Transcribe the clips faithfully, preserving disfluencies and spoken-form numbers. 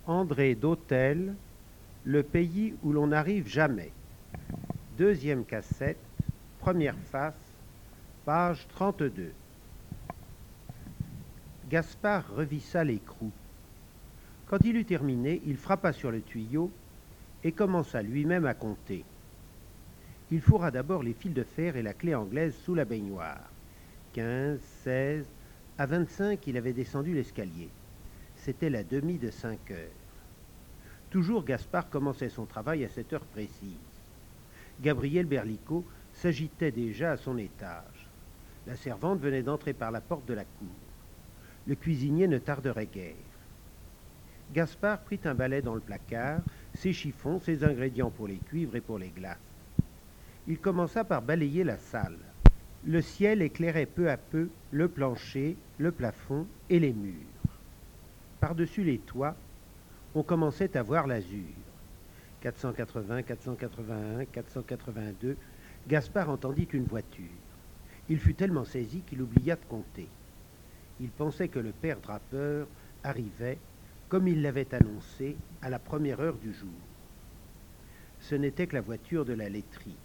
André d'Hôtel, Le pays où l'on n'arrive jamais. Deuxième cassette, première face, page trente-deux. Gaspard revissa l'écrou. Quand il eut terminé, il frappa sur le tuyau et commença lui-même à compter. Il fourra d'abord les fils de fer et la clé anglaise sous la baignoire. Quinze, seize, à vingt-cinq, il avait descendu l'escalier. C'était la demie de cinq heures. Toujours Gaspard commençait son travail à cette heure précise. Gabriel Berlicot s'agitait déjà à son étage. La servante venait d'entrer par la porte de la cour. Le cuisinier ne tarderait guère. Gaspard prit un balai dans le placard, ses chiffons, ses ingrédients pour les cuivres et pour les glaces. Il commença par balayer la salle. Le ciel éclairait peu à peu le plancher, le plafond et les murs. Par-dessus les toits, on commençait à voir l'azur. quatre cent quatre-vingts, quatre cent quatre-vingt-un, quatre cent quatre-vingt-deux, Gaspard entendit une voiture. Il fut tellement saisi qu'il oublia de compter. Il pensait que le père drapeur arrivait, comme il l'avait annoncé, à la première heure du jour. Ce n'était que la voiture de la laiterie.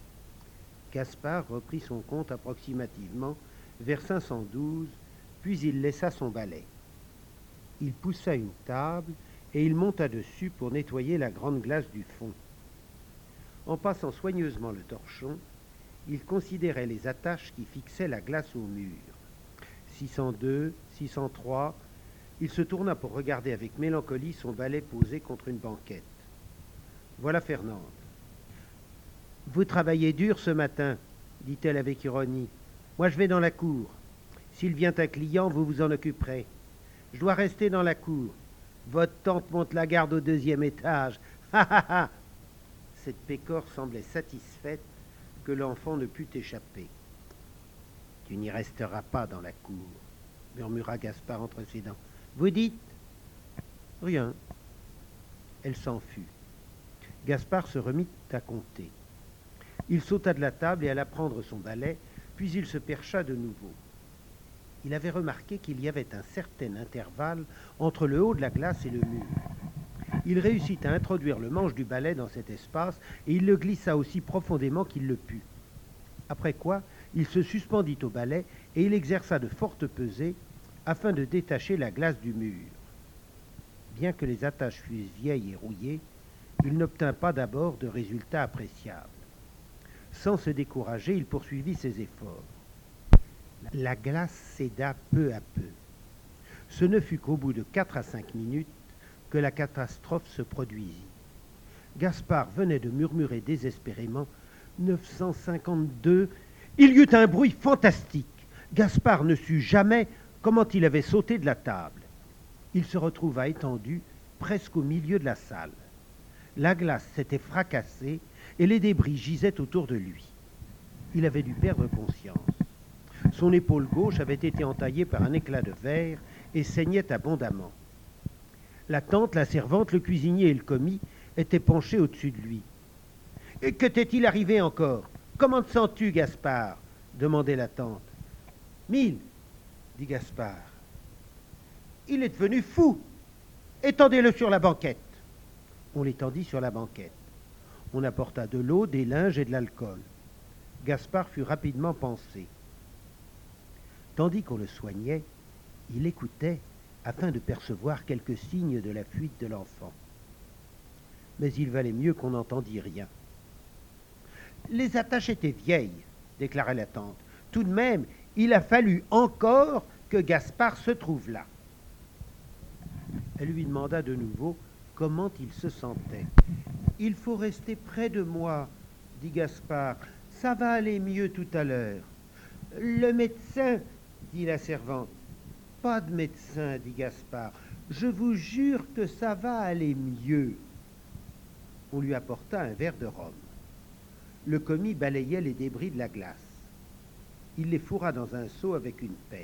Gaspard reprit son compte approximativement vers cinq cent douze, puis il laissa son balai. Il poussa une table et il monta dessus pour nettoyer la grande glace du fond. En passant soigneusement le torchon, il considérait les attaches qui fixaient la glace au mur. six cent deux, six cent trois, il se tourna pour regarder avec mélancolie son balai posé contre une banquette. Voilà Fernande. « Vous travaillez dur ce matin, dit-elle avec ironie. Moi je vais dans la cour. S'il vient un client, vous vous en occuperez. Je dois rester dans la cour. Votre tante monte la garde au deuxième étage. Ha ha ha !» Cette pécore semblait satisfaite que l'enfant ne pût échapper. « Tu n'y resteras pas dans la cour, » murmura Gaspard entre ses dents. « Vous dites ?»« Rien. » Elle s'en fut. Gaspard se remit à compter. Il sauta de la table et alla prendre son balai, puis il se percha de nouveau. Il avait remarqué qu'il y avait un certain intervalle entre le haut de la glace et le mur. Il réussit à introduire le manche du balai dans cet espace et il le glissa aussi profondément qu'il le put. Après quoi, il se suspendit au balai et il exerça de fortes pesées afin de détacher la glace du mur. Bien que les attaches fussent vieilles et rouillées, il n'obtint pas d'abord de résultats appréciables. Sans se décourager, il poursuivit ses efforts. La glace céda peu à peu. Ce ne fut qu'au bout de quatre à cinq minutes que la catastrophe se produisit. Gaspard venait de murmurer désespérément « neuf cent cinquante-deux ». Il y eut un bruit fantastique. Gaspard ne sut jamais comment il avait sauté de la table. Il se retrouva étendu presque au milieu de la salle. La glace s'était fracassée et les débris gisaient autour de lui. Il avait dû perdre conscience. Son épaule gauche avait été entaillée par un éclat de verre et saignait abondamment. La tante, la servante, le cuisinier et le commis étaient penchés au-dessus de lui. « Que t'est-il arrivé encore? Comment te sens-tu, Gaspard ?» demandait la tante. « Mille, » dit Gaspard. « Il est devenu fou. Étendez-le sur la banquette. » On l'étendit sur la banquette. On apporta de l'eau, des linges et de l'alcool. Gaspard fut rapidement pansé. Tandis qu'on le soignait, il écoutait afin de percevoir quelques signes de la fuite de l'enfant. Mais il valait mieux qu'on n'entendît rien. « Les attaches étaient vieilles, » déclarait la tante. « Tout de même, il a fallu encore que Gaspard se trouve là. » Elle lui demanda de nouveau comment il se sentait. « Il faut rester près de moi, » dit Gaspard. « Ça va aller mieux tout à l'heure. »« Le médecin, » dit la servante. « Pas de médecin, » dit Gaspard. « Je vous jure que ça va aller mieux. » On lui apporta un verre de rhum. Le commis balayait les débris de la glace. Il les fourra dans un seau avec une pelle.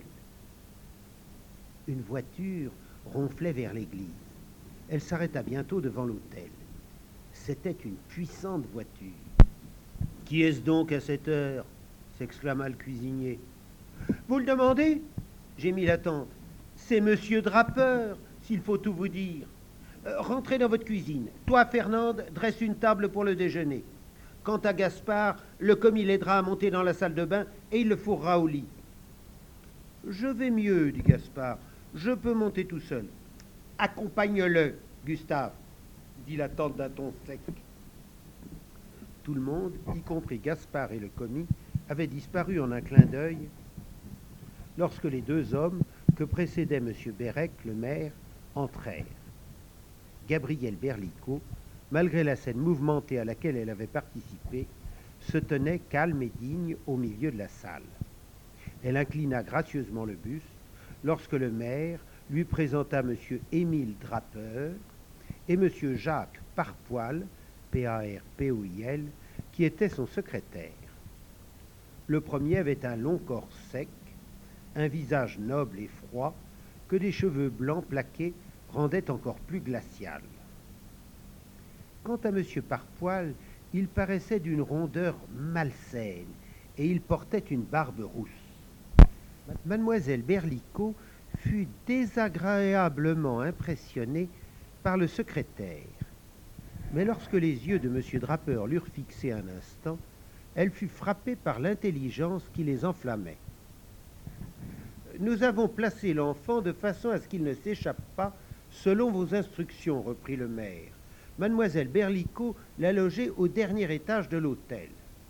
Une voiture ronflait vers l'église. Elle s'arrêta bientôt devant l'autel. C'était une puissante voiture. « Qui est-ce donc à cette heure ?» s'exclama le cuisinier. « Vous le demandez ?» gémit la tante. « C'est monsieur Drapeur, s'il faut tout vous dire. Euh, rentrez dans votre cuisine. Toi, Fernande, dresse une table pour le déjeuner. Quant à Gaspard, le commis l'aidera à monter dans la salle de bain et il le fourrera au lit. Je vais mieux, dit Gaspard. Je peux monter tout seul. Accompagne-le, Gustave, dit la tante d'un ton sec. Tout le monde, y compris Gaspard et le commis, avait disparu en un clin d'œil lorsque les deux hommes que précédait M. Bérec, le maire, entrèrent. Gabrielle Berlicot, malgré la scène mouvementée à laquelle elle avait participé, se tenait calme et digne au milieu de la salle. Elle inclina gracieusement le buste lorsque le maire lui présenta M. Émile Drapeur et M. Jacques Parpoil, P A R P O I L, qui était son secrétaire. Le premier avait un long corps sec, un visage noble et froid, que des cheveux blancs plaqués rendaient encore plus glacial. Quant à M. Parpoil, il paraissait d'une rondeur malsaine, et il portait une barbe rousse. Mademoiselle Berlicot fut désagréablement impressionnée par le secrétaire. Mais lorsque les yeux de M. Drapeur l'eurent fixé un instant, elle fut frappée par l'intelligence qui les enflammait. « Nous avons placé l'enfant de façon à ce qu'il ne s'échappe pas selon vos instructions, reprit le maire. Mademoiselle Berlicot l'a logé au dernier étage de l'hôtel.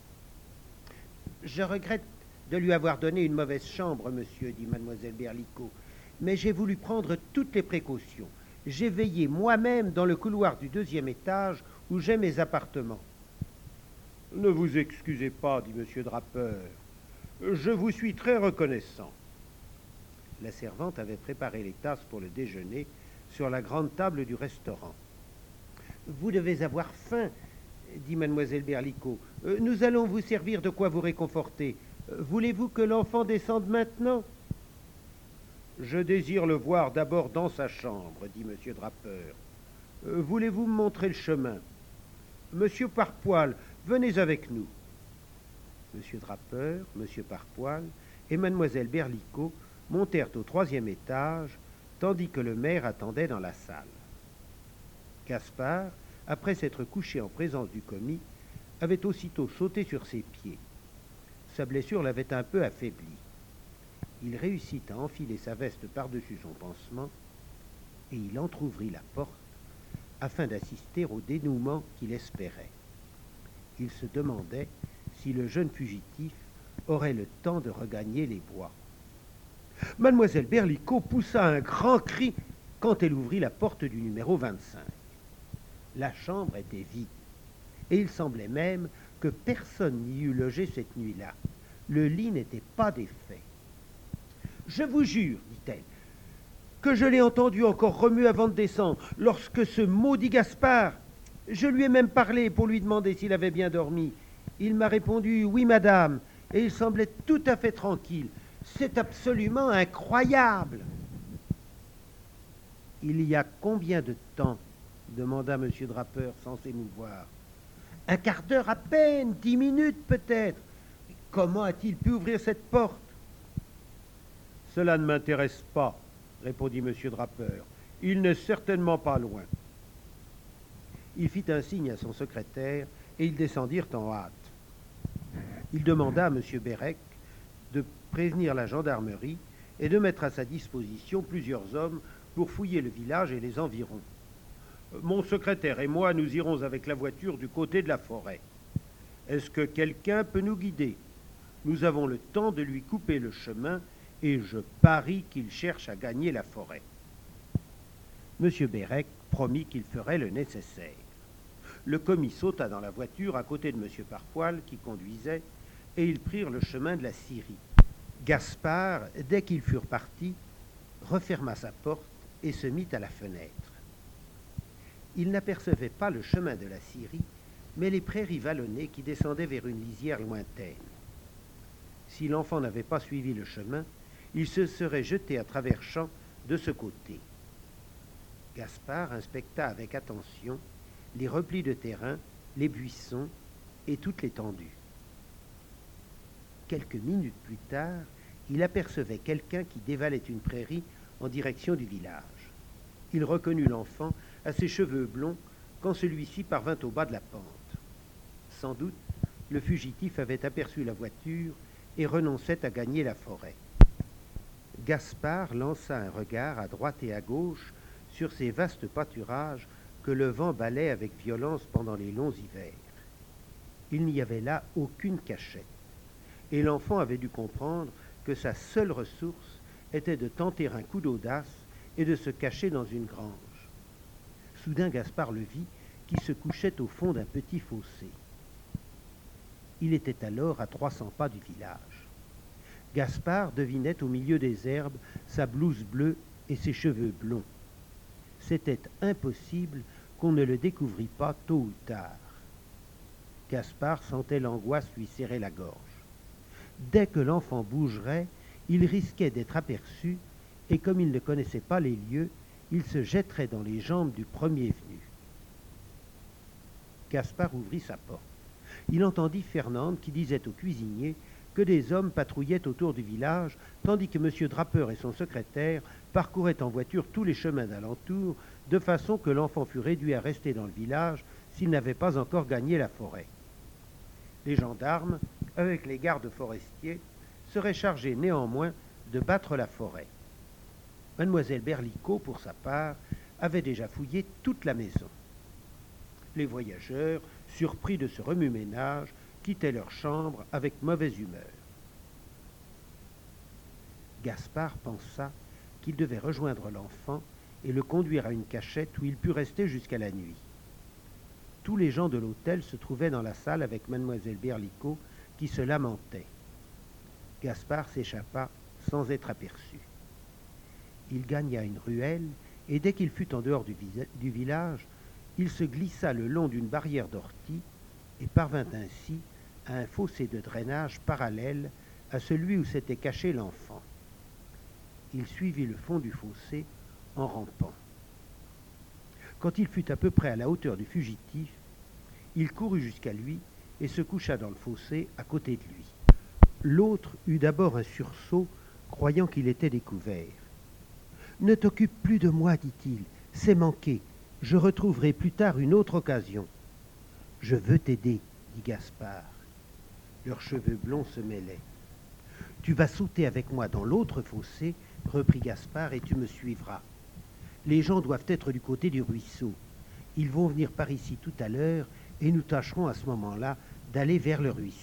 Je regrette de lui avoir donné une mauvaise chambre, monsieur, dit mademoiselle Berlicot, mais j'ai voulu prendre toutes les précautions. J'ai veillé moi-même dans le couloir du deuxième étage où j'ai mes appartements. Ne vous excusez pas, dit monsieur Drapeur. Je vous suis très reconnaissant. La servante avait préparé les tasses pour le déjeuner sur la grande table du restaurant. Vous devez avoir faim, dit mademoiselle Berlicot. Nous allons vous servir de quoi vous réconforter. Voulez-vous que l'enfant descende maintenant? Je désire le voir d'abord dans sa chambre, dit monsieur Drapeur. Voulez-vous me montrer le chemin? Monsieur Parpoil, venez avec nous. Monsieur Drapeur, monsieur Parpoil et mademoiselle Berlicot montèrent au troisième étage, tandis que le maire attendait dans la salle. Gaspard, après s'être couché en présence du commis, avait aussitôt sauté sur ses pieds. Sa blessure l'avait un peu affaibli. Il réussit à enfiler sa veste par-dessus son pansement et il entr'ouvrit la porte afin d'assister au dénouement qu'il espérait. Il se demandait si le jeune fugitif aurait le temps de regagner les bois. Mademoiselle Berlicot poussa un grand cri quand elle ouvrit la porte du numéro vingt-cinq. La chambre était vide, et il semblait même que personne n'y eût logé cette nuit-là. Le lit n'était pas défait. « Je vous jure, dit-elle, que je l'ai entendu encore remuer avant de descendre, lorsque ce maudit Gaspard, je lui ai même parlé pour lui demander s'il avait bien dormi. Il m'a répondu « oui, madame », et il semblait tout à fait tranquille. C'est absolument incroyable. « Il y a combien de temps ?» demanda M. Drapeur sans s'émouvoir. « Un quart d'heure à peine, dix minutes peut-être. Comment a-t-il pu ouvrir cette porte ?»« Cela ne m'intéresse pas, » répondit M. Drapeur. « Il n'est certainement pas loin. » Il fit un signe à son secrétaire et ils descendirent en hâte. Il demanda à M. Bérec de prévenir la gendarmerie et de mettre à sa disposition plusieurs hommes pour fouiller le village et les environs. Mon secrétaire et moi, nous irons avec la voiture du côté de la forêt. Est-ce que quelqu'un peut nous guider? Nous avons le temps de lui couper le chemin et je parie qu'il cherche à gagner la forêt. M. Bérec promit qu'il ferait le nécessaire. Le commis sauta dans la voiture à côté de M. Parpoil qui conduisait et ils prirent le chemin de la scierie. Gaspard, dès qu'ils furent partis, referma sa porte et se mit à la fenêtre. Il n'apercevait pas le chemin de la scierie, mais les prairies vallonnées qui descendaient vers une lisière lointaine. Si l'enfant n'avait pas suivi le chemin, il se serait jeté à travers champs de ce côté. Gaspard inspecta avec attention les replis de terrain, les buissons et toute l'étendue. Quelques minutes plus tard, il apercevait quelqu'un qui dévalait une prairie en direction du village. Il reconnut l'enfant à ses cheveux blonds quand celui-ci parvint au bas de la pente. Sans doute, le fugitif avait aperçu la voiture et renonçait à gagner la forêt. Gaspard lança un regard à droite et à gauche sur ces vastes pâturages que le vent balait avec violence pendant les longs hivers. Il n'y avait là aucune cachette, et l'enfant avait dû comprendre que sa seule ressource était de tenter un coup d'audace et de se cacher dans une grange. Soudain, Gaspard le vit qui se couchait au fond d'un petit fossé. Il était alors à trois cents pas du village. Gaspard devinait au milieu des herbes sa blouse bleue et ses cheveux blonds. C'était impossible qu'on ne le découvrît pas tôt ou tard. Gaspard sentait l'angoisse lui serrer la gorge. Dès que l'enfant bougerait, il risquait d'être aperçu, et comme il ne connaissait pas les lieux, il se jetterait dans les jambes du premier venu. Gaspard ouvrit sa porte. Il entendit Fernande qui disait au cuisinier que des hommes patrouillaient autour du village, tandis que M. Draper et son secrétaire parcouraient en voiture tous les chemins d'alentour, de façon que l'enfant fût réduit à rester dans le village s'il n'avait pas encore gagné la forêt. Les gendarmes, avec les gardes forestiers, seraient chargés néanmoins de battre la forêt. Mademoiselle Berlico, pour sa part, avait déjà fouillé toute la maison. Les voyageurs, surpris de ce remue-ménage, quittaient leur chambre avec mauvaise humeur. Gaspard pensa qu'il devait rejoindre l'enfant et le conduire à une cachette où il put rester jusqu'à la nuit. Tous les gens de l'hôtel se trouvaient dans la salle avec mademoiselle Berlico qui se lamentait. Gaspard s'échappa sans être aperçu. Il gagna une ruelle et dès qu'il fut en dehors du, du village, il se glissa le long d'une barrière d'orties et parvint ainsi à un fossé de drainage parallèle à celui où s'était caché l'enfant. Il suivit le fond du fossé en rampant. Quand il fut à peu près à la hauteur du fugitif, il courut jusqu'à lui et se coucha dans le fossé à côté de lui. L'autre eut d'abord un sursaut, croyant qu'il était découvert. « Ne t'occupe plus de moi, dit-il, c'est manqué. Je retrouverai plus tard une autre occasion. »« Je veux t'aider, dit Gaspard. » Leurs cheveux blonds se mêlaient. « Tu vas sauter avec moi dans l'autre fossé, reprit Gaspard, et tu me suivras. Les gens doivent être du côté du ruisseau. Ils vont venir par ici tout à l'heure, et nous tâcherons à ce moment-là d'aller vers le ruisseau. »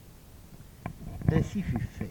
Ainsi fut fait.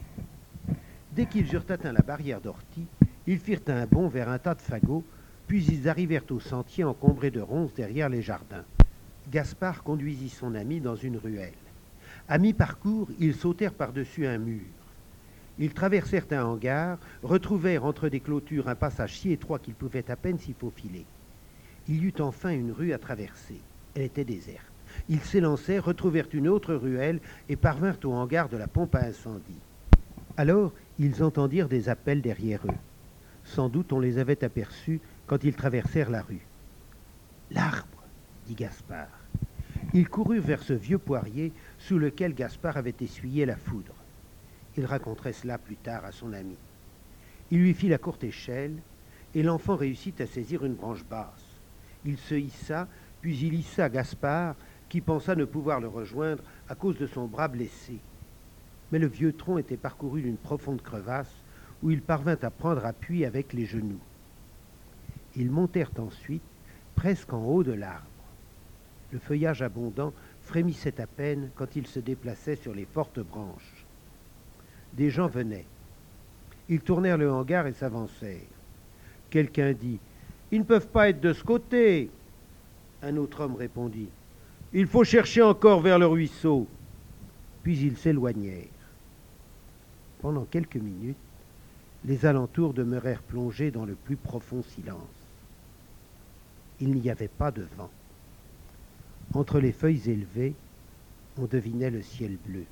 Dès qu'ils eurent atteint la barrière d'orties, ils firent un bond vers un tas de fagots, puis ils arrivèrent au sentier encombré de ronces derrière les jardins. Gaspard conduisit son ami dans une ruelle. À mi-parcours, ils sautèrent par-dessus un mur. Ils traversèrent un hangar, retrouvèrent entre des clôtures un passage si étroit qu'ils pouvaient à peine s'y faufiler. Il y eut enfin une rue à traverser. Elle était déserte. Ils s'élancèrent, retrouvèrent une autre ruelle et parvinrent au hangar de la pompe à incendie. Alors, ils entendirent des appels derrière eux. Sans doute on les avait aperçus quand ils traversèrent la rue. « L'arbre !» dit Gaspard. Ils coururent vers ce vieux poirier sous lequel Gaspard avait essuyé la foudre. Il raconterait cela plus tard à son ami. Il lui fit la courte échelle, et l'enfant réussit à saisir une branche basse. Il se hissa, puis il hissa Gaspard, qui pensa ne pouvoir le rejoindre à cause de son bras blessé. Mais le vieux tronc était parcouru d'une profonde crevasse, où il parvint à prendre appui avec les genoux. Ils montèrent ensuite presque en haut de l'arbre. Le feuillage abondant frémissait à peine quand ils se déplaçaient sur les fortes branches. Des gens venaient. Ils tournèrent le hangar et s'avancèrent. Quelqu'un dit « Ils ne peuvent pas être de ce côté !» Un autre homme répondit « Il faut chercher encore vers le ruisseau !» Puis ils s'éloignèrent. Pendant quelques minutes, les alentours demeurèrent plongés dans le plus profond silence. Il n'y avait pas de vent. Entre les feuilles élevées, on devinait le ciel bleu.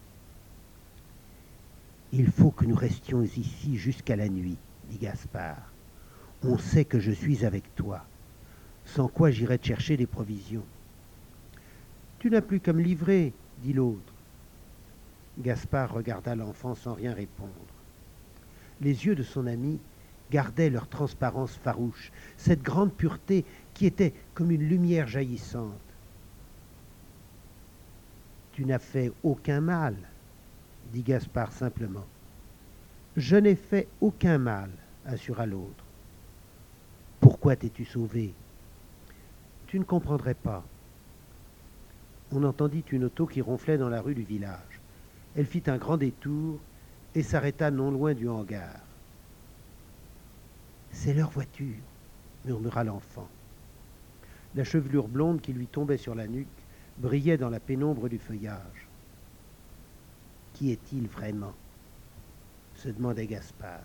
« Il faut que nous restions ici jusqu'à la nuit, » dit Gaspard. « On sait que je suis avec toi, sans quoi j'irai te chercher des provisions. »« Tu n'as plus qu'à me livrer, » dit l'autre. Gaspard regarda l'enfant sans rien répondre. Les yeux de son ami gardaient leur transparence farouche, cette grande pureté qui était comme une lumière jaillissante. « Tu n'as fait aucun mal, » dit Gaspard simplement. « Je n'ai fait aucun mal, » assura l'autre. « Pourquoi t'es-tu sauvé ? » Tu ne comprendrais pas. On entendit une auto qui ronflait dans la rue du village. Elle fit un grand détour et s'arrêta non loin du hangar. « C'est leur voiture, » murmura l'enfant. La chevelure blonde qui lui tombait sur la nuque brillait dans la pénombre du feuillage. « Qui est-il vraiment ?» se demandait Gaspard.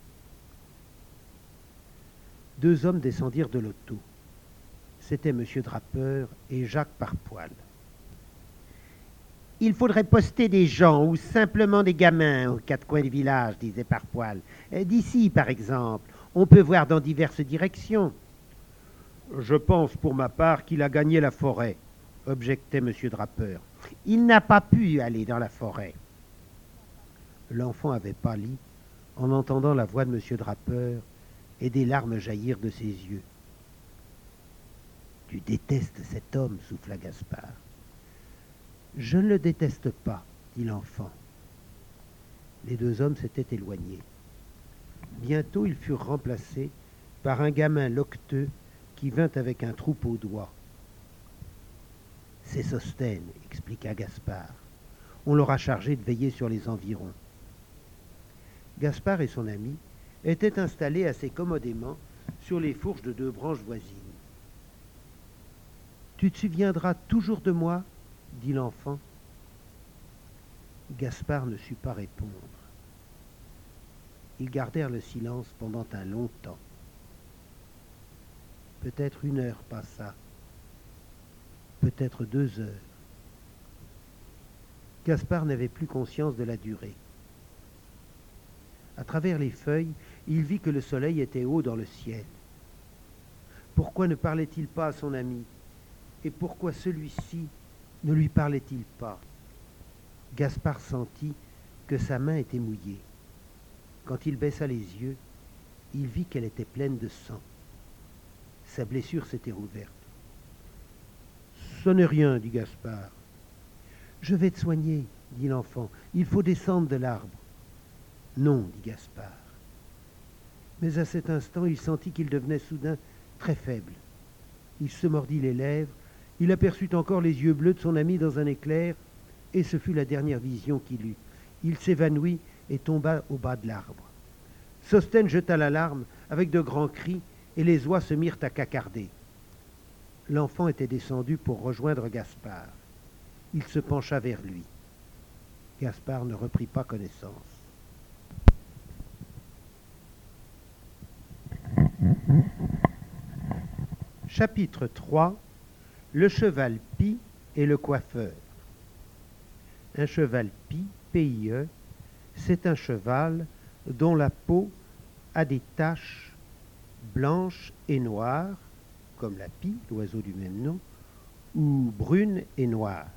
Deux hommes descendirent de l'auto. C'était M. Drappeur et Jacques Parpoil. « Il faudrait poster des gens ou simplement des gamins aux quatre coins du village, disait Parpoil. D'ici, par exemple, on peut voir dans diverses directions. »« Je pense pour ma part qu'il a gagné la forêt, » objectait M. Drappeur. « Il n'a pas pu aller dans la forêt. » L'enfant avait pâli en entendant la voix de M. Drappeur et des larmes jaillir de ses yeux. « Tu détestes cet homme, » souffla Gaspard. « Je ne le déteste pas, » dit l'enfant. Les deux hommes s'étaient éloignés. Bientôt, ils furent remplacés par un gamin loqueteux qui vint avec un troupeau d'oies. « C'est Sosthène, » expliqua Gaspard. « On l'aura chargé de veiller sur les environs. » Gaspard et son ami étaient installés assez commodément sur les fourches de deux branches voisines. « Tu te souviendras toujours de moi ?» dit l'enfant. Gaspard ne sut pas répondre. Ils gardèrent le silence pendant un long temps. Peut-être une heure passa, peut-être deux heures. Gaspard n'avait plus conscience de la durée. À travers les feuilles, il vit que le soleil était haut dans le ciel. Pourquoi ne parlait-il pas à son ami? Et pourquoi celui-ci ne lui parlait-il pas? Gaspard sentit que sa main était mouillée. Quand il baissa les yeux, il vit qu'elle était pleine de sang. Sa blessure s'était rouverte. « Ce n'est rien, » dit Gaspard. « Je vais te soigner, » dit l'enfant. « Il faut descendre de l'arbre. » « Non, » dit Gaspard. Mais à cet instant, il sentit qu'il devenait soudain très faible. Il se mordit les lèvres, il aperçut encore les yeux bleus de son ami dans un éclair, et ce fut la dernière vision qu'il eut. Il s'évanouit et tomba au bas de l'arbre. Sosthène jeta l'alarme avec de grands cris, et les oies se mirent à cacarder. L'enfant était descendu pour rejoindre Gaspard. Il se pencha vers lui. Gaspard ne reprit pas connaissance. Chapitre trois. Le cheval Pie et le coiffeur. Un cheval Pie, P I E, c'est un cheval dont la peau a des taches blanches et noires, comme la pie, l'oiseau du même nom, ou brunes et noires.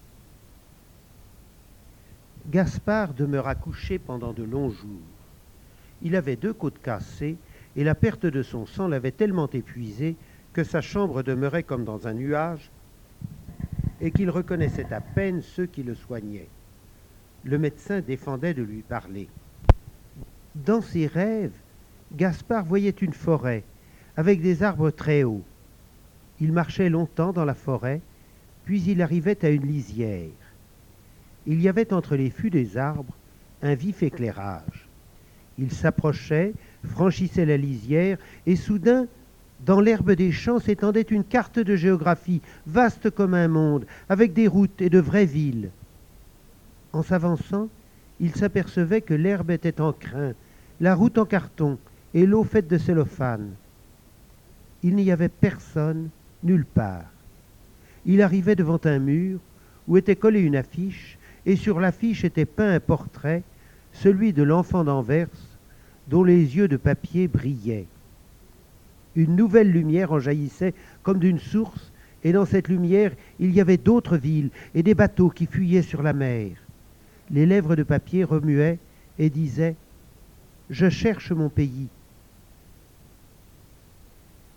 Gaspard demeura couché pendant de longs jours. Il avait deux côtes cassées et la perte de son sang l'avait tellement épuisé que sa chambre demeurait comme dans un nuage et qu'il reconnaissait à peine ceux qui le soignaient. Le médecin défendait de lui parler. Dans ses rêves, Gaspard voyait une forêt avec des arbres très hauts. Il marchait longtemps dans la forêt, puis il arrivait à une lisière. Il y avait entre les fûts des arbres un vif éclairage. Il s'approchait, franchissait la lisière, et soudain, dans l'herbe des champs s'étendait une carte de géographie, vaste comme un monde, avec des routes et de vraies villes. En s'avançant, il s'apercevait que l'herbe était en crin, la route en carton et l'eau faite de cellophane. Il n'y avait personne, nulle part. Il arrivait devant un mur où était collée une affiche, et sur l'affiche était peint un portrait, celui de l'enfant d'Anvers, dont les yeux de papier brillaient. Une nouvelle lumière en jaillissait comme d'une source, et dans cette lumière, il y avait d'autres villes et des bateaux qui fuyaient sur la mer. Les lèvres de papier remuaient et disaient « Je cherche mon pays ».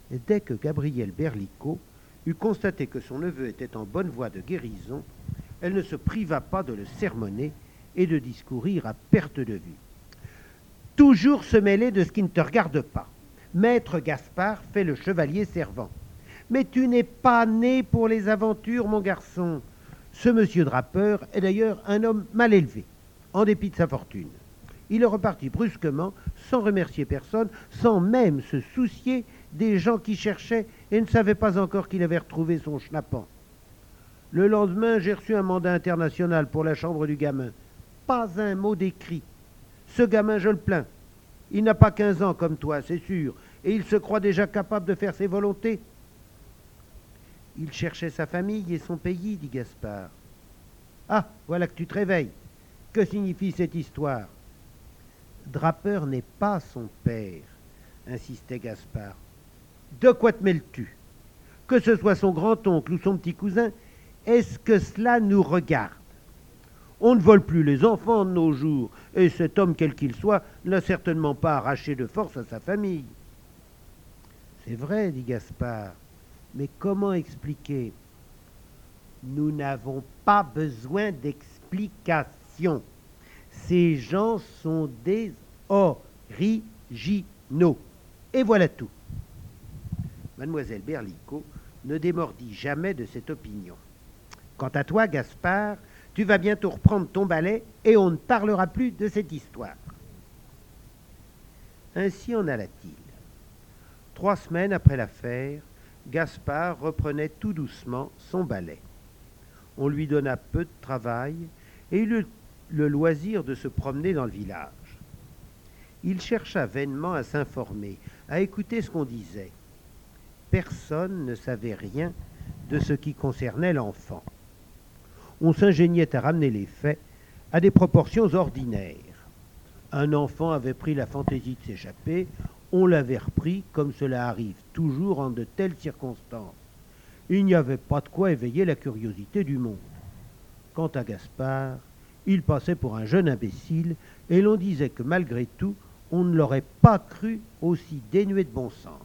Dès que Gabrielle Berlicot eut constaté que son neveu était en bonne voie de guérison, elle ne se priva pas de le sermonner et de discourir à perte de vue. Toujours se mêler de ce qui ne te regarde pas. Maître Gaspard fait le chevalier servant. Mais tu n'es pas né pour les aventures, mon garçon. Ce monsieur Drapeur est d'ailleurs un homme mal élevé, en dépit de sa fortune. Il est reparti brusquement, sans remercier personne, sans même se soucier des gens qui cherchaient et ne savaient pas encore qu'il avait retrouvé son schnappant. Le lendemain, j'ai reçu un mandat international pour la chambre du gamin. Pas un mot d'écrit. Ce gamin, je le plains. Il n'a pas quinze ans comme toi, c'est sûr, et il se croit déjà capable de faire ses volontés. Il cherchait sa famille et son pays, dit Gaspard. Ah, voilà que tu te réveilles. Que signifie cette histoire? Drapeur n'est pas son père, insistait Gaspard. De quoi te mêles-tu? Que ce soit son grand-oncle ou son petit cousin, est-ce que cela nous regarde? On ne vole plus les enfants de nos jours, et cet homme, quel qu'il soit, n'a certainement pas arraché de force à sa famille. C'est vrai, dit Gaspard, mais comment expliquer? Nous n'avons pas besoin d'explication. Ces gens sont des originaux. Et voilà tout. Mademoiselle Berlicot ne démordit jamais de cette opinion. Quant à toi, Gaspard, tu vas bientôt reprendre ton balai et on ne parlera plus de cette histoire. Ainsi en alla-t-il. Trois semaines après l'affaire, Gaspard reprenait tout doucement son balai. On lui donna peu de travail et eut le, le loisir de se promener dans le village. Il chercha vainement à s'informer, à écouter ce qu'on disait. Personne ne savait rien de ce qui concernait l'enfant. On s'ingéniait à ramener les faits à des proportions ordinaires. Un enfant avait pris la fantaisie de s'échapper, on l'avait repris comme cela arrive toujours en de telles circonstances. Il n'y avait pas de quoi éveiller la curiosité du monde. Quant à Gaspard, il passait pour un jeune imbécile et l'on disait que malgré tout, on ne l'aurait pas cru aussi dénué de bon sens.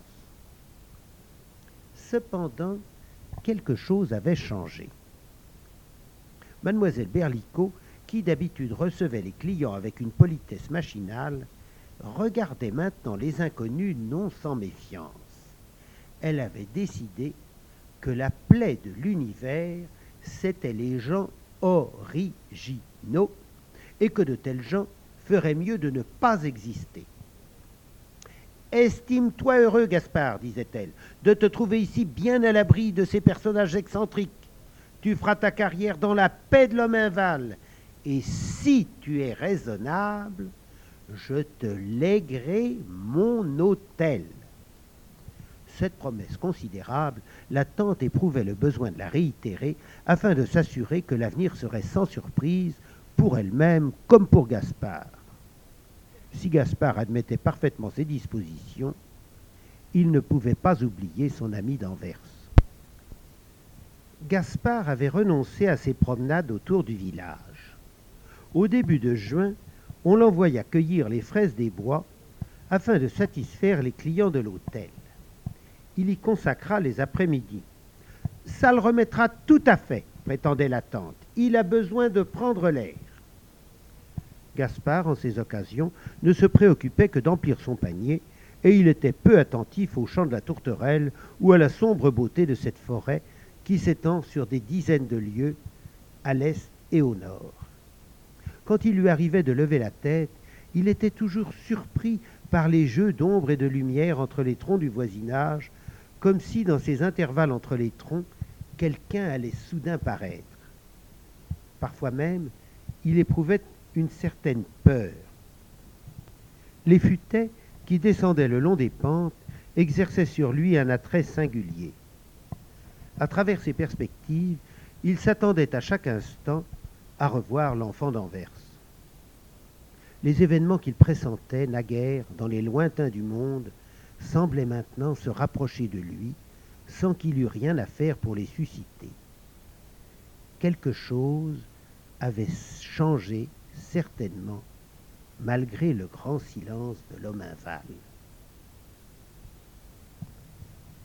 Cependant, quelque chose avait changé. Mademoiselle Berlicot, qui d'habitude recevait les clients avec une politesse machinale, regardait maintenant les inconnus non sans méfiance. Elle avait décidé que la plaie de l'univers, c'étaient les gens originaux, et que de tels gens feraient mieux de ne pas exister. « Estime-toi heureux, Gaspard, disait-elle, de te trouver ici bien à l'abri de ces personnages excentriques. Tu feras ta carrière dans la paix de l'homme inval, et si tu es raisonnable, je te léguerai mon hôtel. » Cette promesse considérable, la tante éprouvait le besoin de la réitérer afin de s'assurer que l'avenir serait sans surprise pour elle-même comme pour Gaspard. Si Gaspard admettait parfaitement ses dispositions, il ne pouvait pas oublier son ami d'Anvers. Gaspard avait renoncé à ses promenades autour du village. Au début de juin, on l'envoya cueillir les fraises des bois afin de satisfaire les clients de l'hôtel. Il y consacra les après-midi. « Ça le remettra tout à fait, » prétendait la tante. « Il a besoin de prendre l'air. » Gaspard, en ces occasions, ne se préoccupait que d'emplir son panier, et il était peu attentif au chant de la tourterelle ou à la sombre beauté de cette forêt qui s'étend sur des dizaines de lieues à l'est et au nord. Quand il lui arrivait de lever la tête, il était toujours surpris par les jeux d'ombre et de lumière entre les troncs du voisinage, comme si, dans ces intervalles entre les troncs, quelqu'un allait soudain paraître. Parfois même, il éprouvait une certaine peur. Les futaies, qui descendaient le long des pentes, exerçaient sur lui un attrait singulier. À travers ces perspectives, il s'attendait à chaque instant à revoir l'enfant d'Anvers. Les événements qu'il pressentait naguère dans les lointains du monde semblaient maintenant se rapprocher de lui sans qu'il eût rien à faire pour les susciter. Quelque chose avait changé certainement malgré le grand silence de l'homme inval.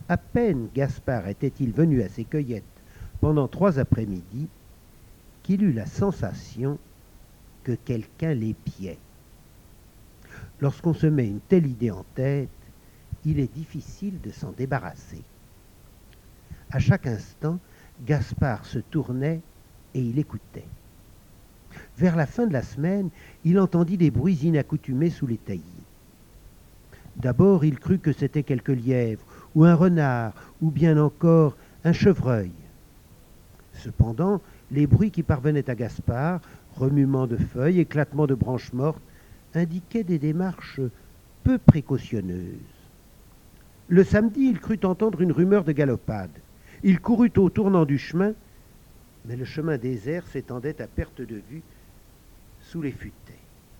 À peine Gaspard était-il venu à ses cueillettes pendant trois après-midi qu'il eut la sensation que quelqu'un l'épiait. Lorsqu'on se met une telle idée en tête, il est difficile de s'en débarrasser. À chaque instant, Gaspard se tournait et il écoutait. Vers la fin de la semaine, il entendit des bruits inaccoutumés sous les taillis. D'abord, il crut que c'était quelque lièvre, ou un renard, ou bien encore un chevreuil. Cependant, les bruits qui parvenaient à Gaspard, remuements de feuilles, éclatements de branches mortes, indiquaient des démarches peu précautionneuses. Le samedi, il crut entendre une rumeur de galopade. Il courut au tournant du chemin, mais le chemin désert s'étendait à perte de vue sous les futaies.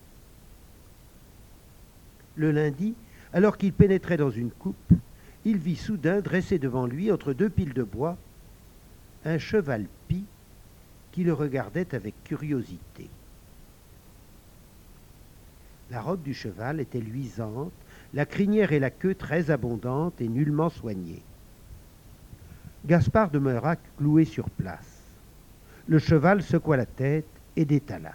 Le lundi, alors qu'il pénétrait dans une coupe, il vit soudain, dressé devant lui, entre deux piles de bois, un cheval pie qui le regardait avec curiosité. La robe du cheval était luisante, la crinière et la queue très abondantes et nullement soignées. Gaspard demeura cloué sur place. Le cheval secoua la tête et détala.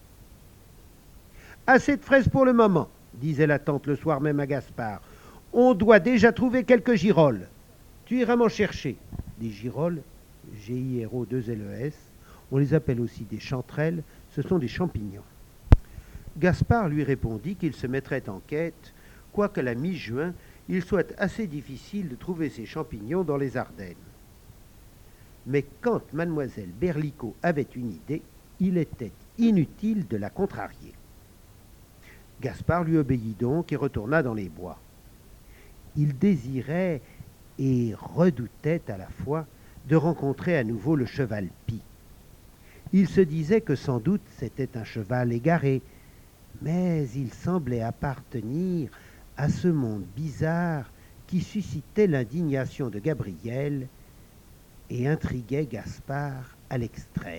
« Assez de fraises pour le moment, » disait la tante le soir même à Gaspard. « On doit déjà trouver quelques girolles. Tu iras m'en chercher. » Des girolles, G I R O deux L E S, on les appelle aussi des chanterelles, ce sont des champignons. Gaspard lui répondit qu'il se mettrait en quête, quoique la mi-juin, il soit assez difficile de trouver ces champignons dans les Ardennes. Mais quand mademoiselle Berlicot avait une idée, il était inutile de la contrarier. Gaspard lui obéit donc et retourna dans les bois. Il désirait et redoutait à la fois de rencontrer à nouveau le cheval pie. Il se disait que sans doute c'était un cheval égaré, mais il semblait appartenir à ce monde bizarre qui suscitait l'indignation de Gabriel et intriguait Gaspard à l'extrême.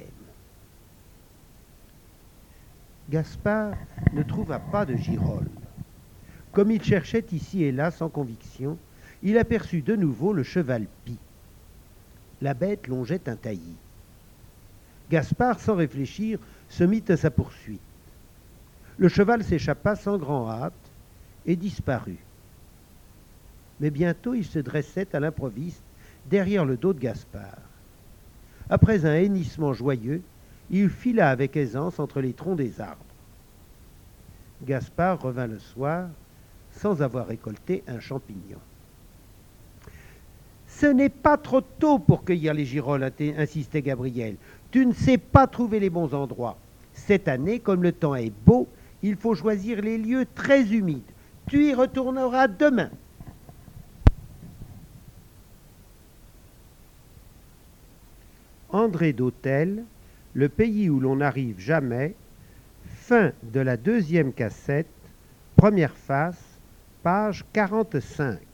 Gaspard ne trouva pas de girolles. Comme il cherchait ici et là sans conviction, il aperçut de nouveau le cheval pie. La bête longeait un taillis. Gaspard, sans réfléchir, se mit à sa poursuite. Le cheval s'échappa sans grand hâte et disparut. Mais bientôt il se dressait à l'improviste derrière le dos de Gaspard. Après un hennissement joyeux, il fila avec aisance entre les troncs des arbres. Gaspard revint le soir sans avoir récolté un champignon. « Ce n'est pas trop tôt pour cueillir les girolles, » insistait Gabriel. « Tu ne sais pas trouver les bons endroits. Cette année, comme le temps est beau, il faut choisir les lieux très humides. Tu y retourneras demain. » André d'Hôtel, Le pays où l'on n'arrive jamais, fin de la deuxième cassette, première face, page quarante-cinq.